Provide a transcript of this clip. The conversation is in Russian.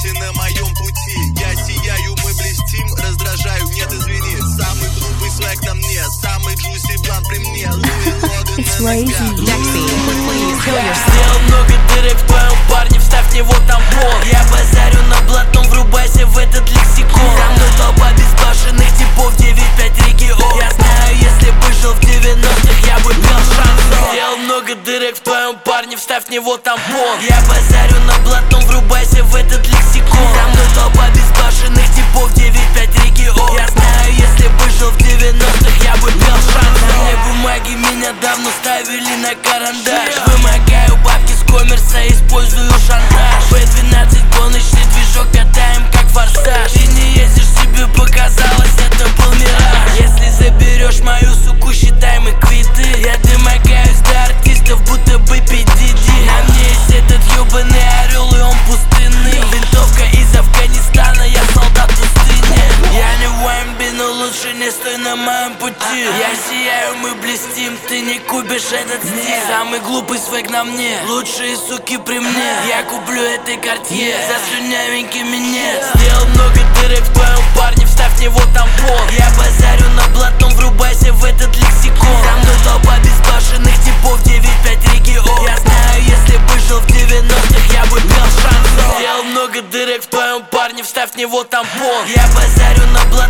ты на моем пути. Я сияю, мы блестим, раздражаю, нет, извини. Самый глупый свек на мне, самый джуси блан при мне. Луи Логан на ногах. Сделал много дырок в твоем парне, вставь в него тампон. Я базарю на блатном, врубайся в этот лексикон. За мной толпа безбашенных типов, 9-5 регион. Я знаю, если бы жил в 90-х, я бы пел шансон. Сделал много дырок в твоем парне, вставь в него тампон. Я базарю на блатном, врубайся в этот лексикон. За мной толпа безбашенных типов, 9-5 регион. Я знаю, если бы жил в 90-х, я бы пел шансон. На мне бумаги меня давно ставили на карандаш. Вымогаю бабки с коммерса, использую шантаж. B12 гоночный движок, катаем как форсаж. Ты не ездишь, себе показалось, это был мираж. Если заберешь мою суку, считай мы квиты. Я домогаюсь до артистов, будто бы PDD. На мне есть этот ёбаный орел, и он пустынный. Винтовка из Афганистана, я солдат пустыни. Я не Уэмби, но лучше не стой на моем пути. Я сияю, мы блестим, ты не купишь этот стиль. Самый глупый свек на мне, лучшие суки при мне. Я куплю этой картье за слюнявенький минет. Сделал много дырок в твоем парне, вставь в него тампон. Я базарю на блатном, врубайся в этот лексикон. За мной толпа безбашенных типов, 9-5 регион. Я знаю, если бы жил в 90-х, я бы пел шансон. Сделал много дырок в твоем парне, вставь в него тампон. Я базарю на блатном.